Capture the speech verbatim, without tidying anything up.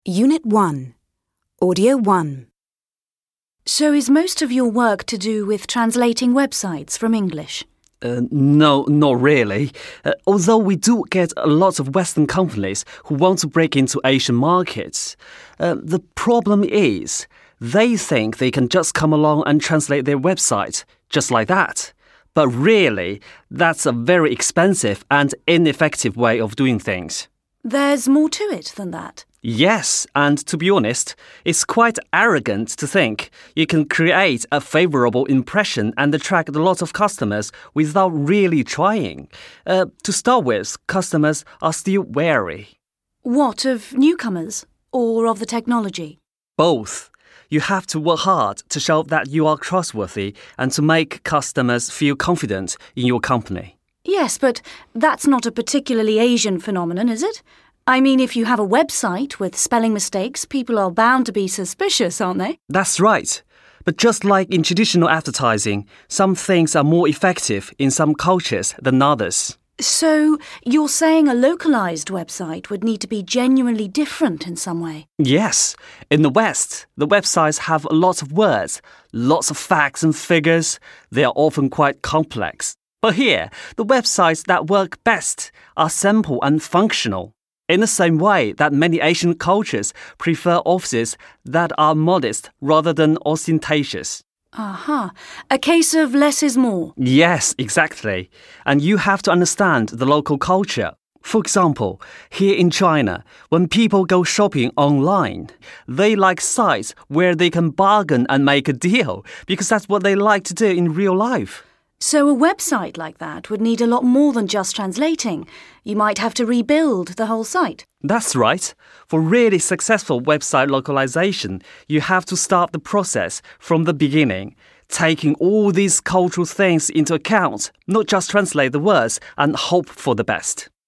Unit one, Audio one. So is most of your work to do with translating websites from English? Uh, no, not really. Uh, although we do get a lot of Western companies who want to break into Asian markets. Uh, the problem is, they think they can just come along and translate their website, just like that. But really, that's a very expensive and ineffective way of doing things. There's more to it than that. Yes, and to be honest, it's quite arrogant to think you can create a favorable impression and attract a lot of customers without really trying. Uh, to start with, customers are still wary. What, of newcomers or of the technology? Both. You have to work hard to show that you are trustworthy and to make customers feel confident in your company. Yes, but that's not a particularly Asian phenomenon, is it? I mean, if you have a website with spelling mistakes, people are bound to be suspicious, aren't they? That's right. But just like in traditional advertising, some things are more effective in some cultures than others. So you're saying a localized website would need to be genuinely different in some way? Yes. In the West, the websites have a lot of words, lots of facts and figures. They are often quite complex. But here, the websites that work best are simple and functional. In the same way that many Asian cultures prefer offices that are modest rather than ostentatious. Aha. A case of less is more. Yes, exactly. And you have to understand the local culture. For example, here in China, when people go shopping online, they like sites where they can bargain and make a deal because that's what they like to do in real life. So a website like that would need a lot more than just translating. You might have to rebuild the whole site. That's right. For really successful website localization, you have to start the process from the beginning, taking all these cultural things into account, not just translate the words and hope for the best.